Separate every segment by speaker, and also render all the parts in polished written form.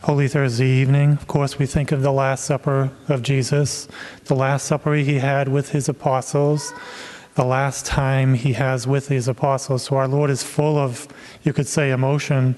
Speaker 1: Holy Thursday evening, of course, we think of the Last Supper of Jesus, the Last Supper he had with his apostles, the last time he has with his apostles. So our Lord is full of, you could say, emotion,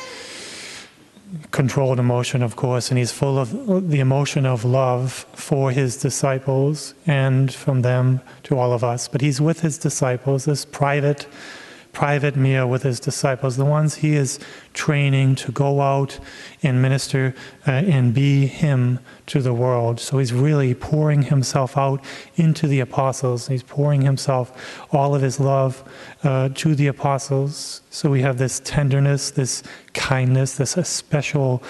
Speaker 1: controlled emotion, of course, and he's full of the emotion of love for his disciples and from them to all of us. But he's with his disciples, this private meal with his disciples, the ones he is training to go out and minister and be him to the world. So he's really pouring himself out into the apostles. He's pouring himself, all of his love to the apostles. So we have this tenderness, this kindness, this special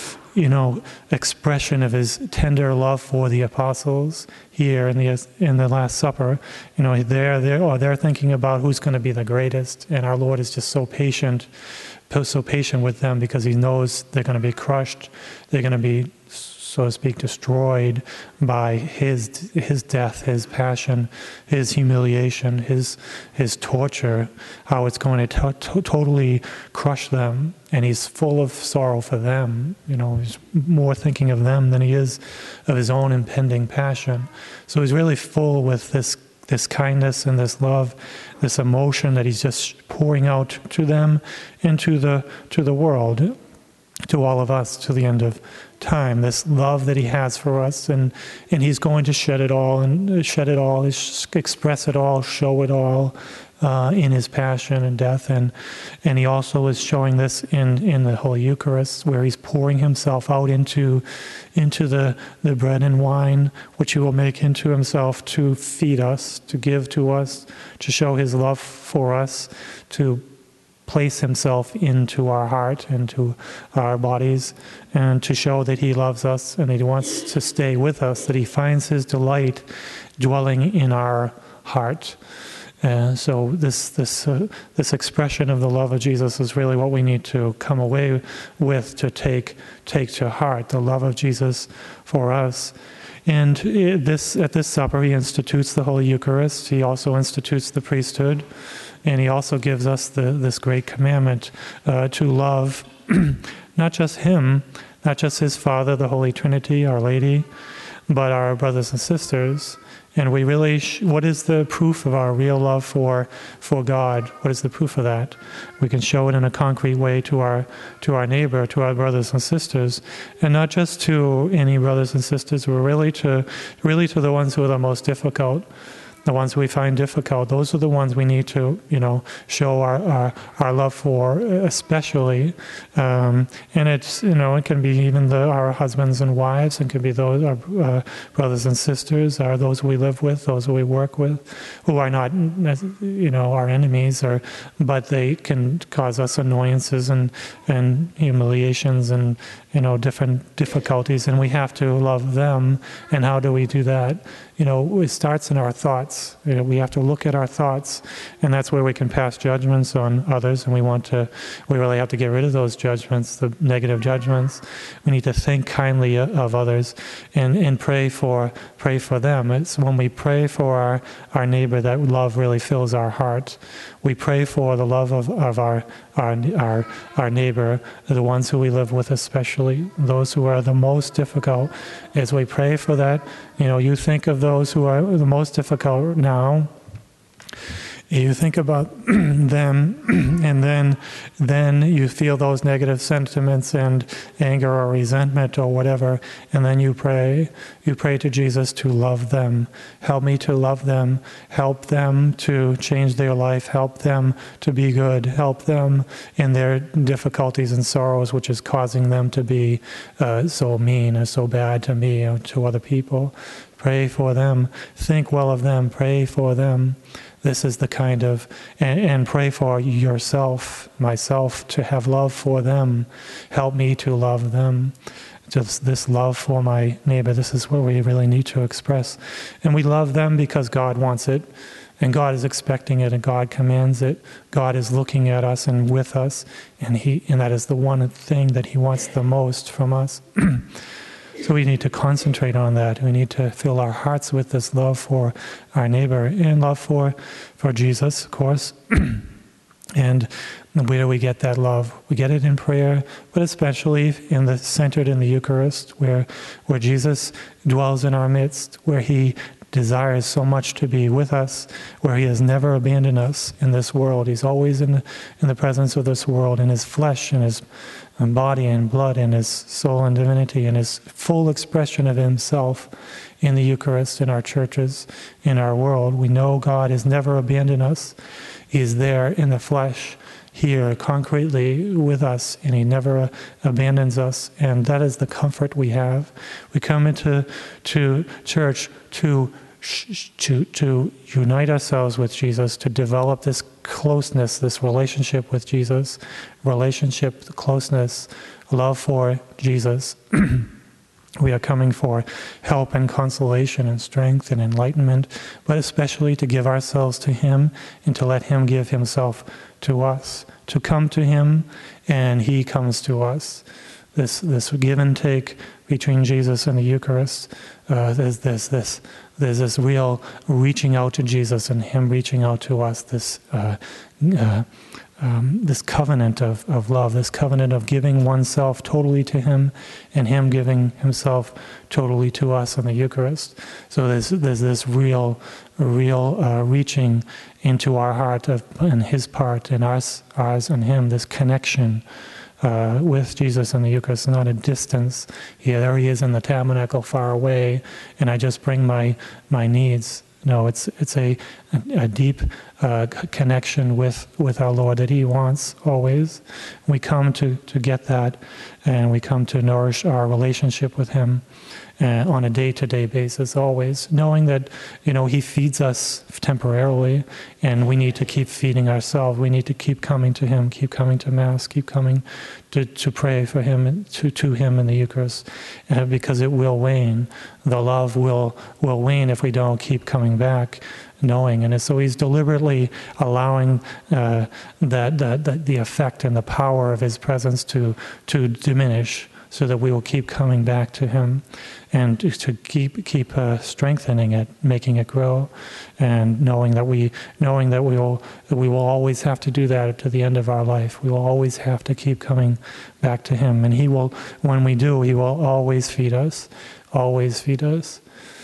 Speaker 1: expression of his tender love for the apostles here in the Last Supper. They're thinking about who's going to be the greatest, and our Lord is just so patient with them because he knows they're going to be crushed, they're going to be, so to speak, destroyed by his death, his passion, his humiliation, his torture, how it's going to totally crush them. And he's full of sorrow for them. He's more thinking of them than he is of his own impending passion. So he's really full with this kindness and this love, this emotion that he's just pouring out to them and to the world, to all of us, to the end of time. This love that he has for us, and he's going to shed it all, express it all, show it all in his passion and death, and he also is showing this in the Holy Eucharist, where he's pouring himself out into the bread and wine, which he will make into himself to feed us, to give to us, to show his love for us, to place himself into our heart, into our bodies, and to show that he loves us and that he wants to stay with us, that he finds his delight dwelling in our heart. So this expression of the love of Jesus is really what we need to come away with, to take to heart, the love of Jesus for us. And at this supper, he institutes the Holy Eucharist. He also institutes the priesthood, and he also gives us this great commandment to love not just him, not just his Father, the Holy Trinity, Our Lady, but our brothers and sisters. And we really, what is the proof of our real love for God? What is the proof of that? We can show it in a concrete way to our neighbor, to our brothers and sisters, and not just to any brothers and sisters, but really to the ones who are the most difficult. The ones we find difficult, those are the ones we need to, show our love for, especially. And it's, it can be even our husbands and wives, and can be those our brothers and sisters, or those we live with, those we work with, who are not, our enemies, but they can cause us annoyances and humiliations and different difficulties, and we have to love them. And how do we do that? It starts in our thoughts. We have to look at our thoughts, and that's where we can pass judgments on others, and we really have to get rid of those judgments, the negative judgments. We need to think kindly of others and pray for them. It's when we pray for our neighbor that love really fills our heart. We pray for the love of our neighbor, the ones who we live with, especially those who are the most difficult. As we pray for that, you think of those who are the most difficult now. You think about them, and then you feel those negative sentiments and anger or resentment or whatever, and then you pray to Jesus to love them. Help me to love them. Help them to change their life. Help them to be good. Help them in their difficulties and sorrows, which is causing them to be so mean or so bad to me or to other people. Pray for them. Think well of them. Pray for them. This is the kind of, and pray for yourself, myself, to have love for them. Help me to love them. Just this love for my neighbor, this is what we really need to express. And we love them because God wants it, and God is expecting it, and God commands it. God is looking at us and with us, and that is the one thing that he wants the most from us. So we need to concentrate on that. We need to fill our hearts with this love for our neighbor and love for Jesus, of course. And where do we get that love? We get it in prayer, but especially centered in the Eucharist, where Jesus dwells in our midst, where he desires so much to be with us, where he has never abandoned us in this world. He's always in the presence of this world, in his flesh, in his body and blood, in his soul and divinity, in his full expression of himself in the Eucharist, in our churches, in our world. We know God has never abandoned us. He's there in the flesh, here concretely with us, and he never abandons us, and that is the comfort we have. We come into church to unite ourselves with Jesus, to develop this closeness, this relationship with Jesus, closeness, love for Jesus. We are coming for help and consolation and strength and enlightenment, but especially to give ourselves to him and to let him give himself to us, to come to him and he comes to us. This give and take between Jesus and the Eucharist, there's this real reaching out to Jesus and him reaching out to us, this covenant of love, this covenant of giving oneself totally to him and him giving himself totally to us in the Eucharist. So there's this real reaching into our heart and his part and ours and him, this connection with Jesus in the Eucharist, not a distance. There he is in the tabernacle far away, and I just bring my needs. No, it's a deep connection with our Lord that he wants always. We come to get that, and we come to nourish our relationship with him on a day-to-day basis always, knowing that he feeds us temporarily, and we need to keep feeding ourselves. We need to keep coming to him, keep coming to Mass, keep coming to pray for him, to him in the Eucharist, because it will wane. The love will wane if we don't keep coming back, knowing. And so he's deliberately allowing the effect and the power of his presence to diminish, so that we will keep coming back to him, and to keep strengthening it, making it grow, and knowing that we will always have to do that to the end of our life. We will always have to keep coming back to him, and he will, when we do, he will always feed us, always feed us.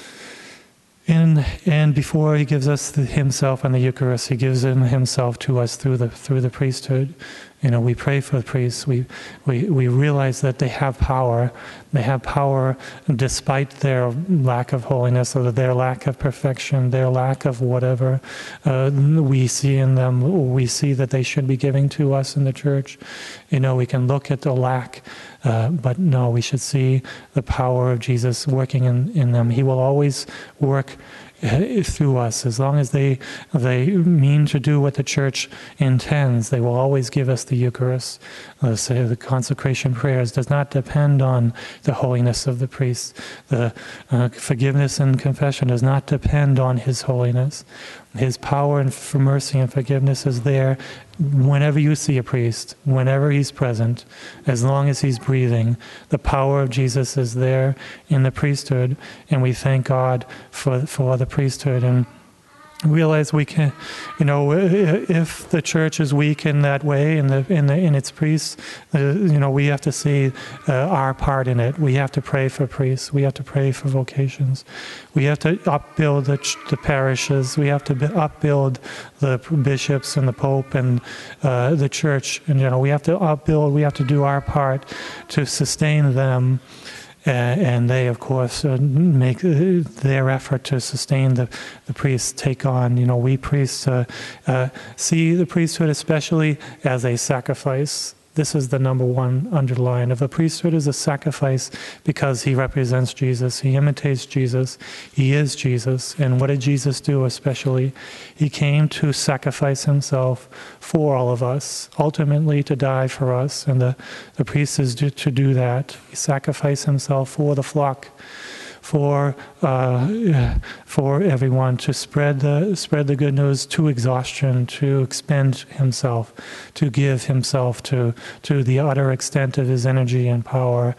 Speaker 1: And before he gives us himself in the Eucharist, he gives himself to us through the priesthood. We pray for the priests. We realize that they have power. They have power despite their lack of holiness, or their lack of perfection, their lack of whatever we see in them. We see that they should be giving to us in the church. We can look at the lack, but no, we should see the power of Jesus working in them. He will always work through us. As long as they mean to do what the church intends, they will always give us the Eucharist. Say the consecration prayers does not depend on the holiness of the priest. The forgiveness and confession does not depend on his holiness. His power and for mercy and forgiveness is there whenever you see a priest, whenever he's present, as long as he's breathing. The power of Jesus is there in the priesthood, and we thank God for the priesthood, and realize we can, if the church is weak in that way, in its priests, we have to see our part in it. We have to pray for priests. We have to pray for vocations. We have to upbuild the parishes. We have to upbuild the bishops and the Pope and the church. And we have to upbuild. We have to do our part to sustain them. And they, of course, make their effort to sustain the priests take on. We priests see the priesthood especially as a sacrifice. This is the number one underline of the priesthood is a sacrifice, because he represents Jesus. He imitates Jesus. He is Jesus. And what did Jesus do especially? He came to sacrifice himself for all of us, ultimately to die for us. And the priest is to do that. He sacrificed himself for the flock, for everyone, to spread the good news to exhaustion, to expend himself, to give himself to the utter extent of his energy and power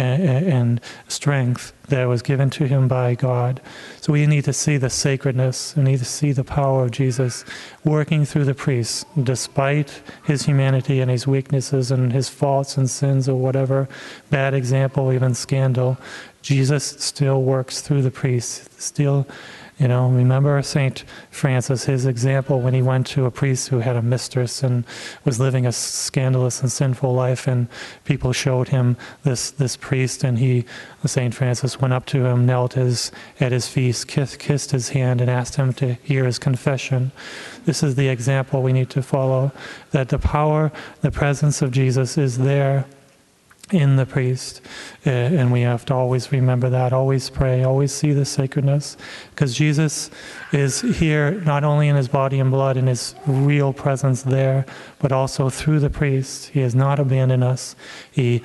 Speaker 1: and strength that was given to him by God. So we need to see the sacredness, we need to see the power of Jesus working through the priests, despite his humanity and his weaknesses and his faults and sins or whatever, bad example, even scandal. Jesus still works through the priests, still. Remember St. Francis, his example when he went to a priest who had a mistress and was living a scandalous and sinful life, and people showed him this priest, and St. Francis went up to him, knelt at his feet, kissed his hand, and asked him to hear his confession. This is the example we need to follow, that the power, the presence of Jesus is there in the priest, and we have to always remember that, always pray, always see the sacredness, because Jesus is here not only in his body and blood, in his real presence there, but also through the priest. He has not abandoned us. The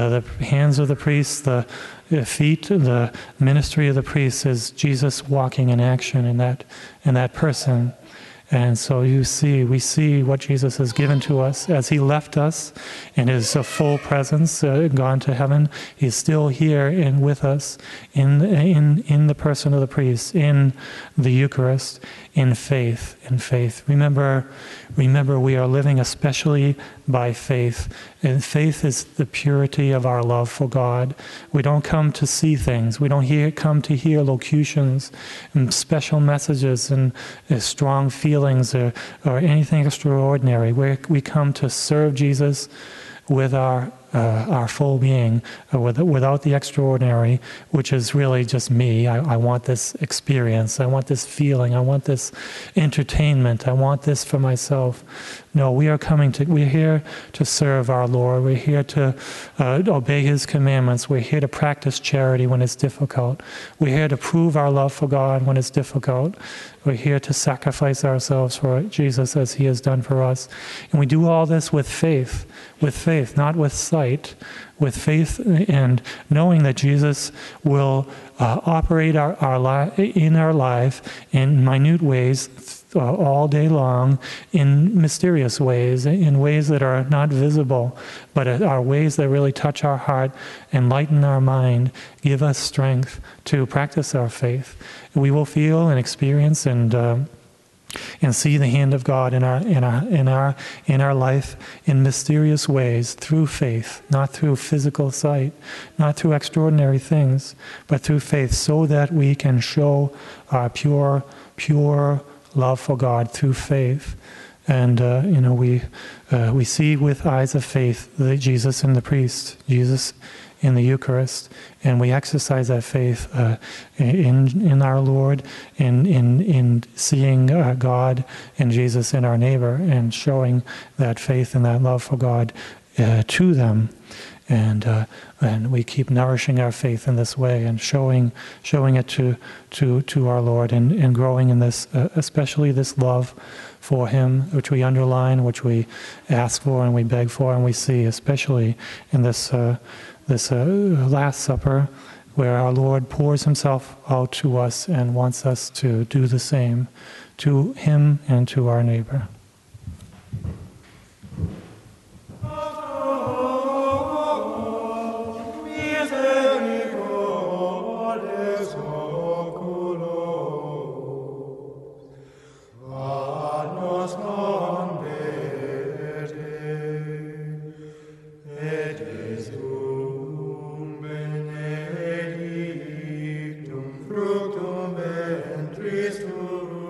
Speaker 1: hands of the priest, the feet, the ministry of the priest is Jesus walking in action in that person. And so we see what Jesus has given to us as he left us in his full presence, gone to heaven. He's still here and with us in the person of the priest, in the Eucharist, in faith. Remember, we are living especially by faith. And faith is the purity of our love for God. We don't come to see things. We don't come to hear locutions and special messages and strong feelings or anything extraordinary. We come to serve Jesus with our full being, without the extraordinary, which is really just me. I want this experience. I want this feeling. I want this entertainment. I want this for myself. No, we're here to serve our Lord. We're here to obey his commandments. We're here to practice charity when it's difficult. We're here to prove our love for God when it's difficult. We're here to sacrifice ourselves for Jesus as he has done for us. And we do all this with faith, not with sight, with faith and knowing that Jesus will operate in our life in minute ways all day long, in mysterious ways, in ways that are not visible, but are ways that really touch our heart, enlighten our mind, give us strength to practice our faith. We will feel and experience and see the hand of God in our life in mysterious ways, through faith, not through physical sight, not through extraordinary things, but through faith, so that we can show our pure love for God through faith. And we see with eyes of faith that Jesus in the priest, Jesus in the Eucharist, and we exercise that faith in our Lord, in seeing God and Jesus in our neighbor, and showing that faith and that love for God to them. And we keep nourishing our faith in this way and showing it to our Lord, and growing in this, especially this love for him, which we underline, which we ask for and we beg for, and we see especially in this Last Supper, where our Lord pours himself out to us and wants us to do the same to him and to our neighbor.
Speaker 2: Fructum ventris tuum.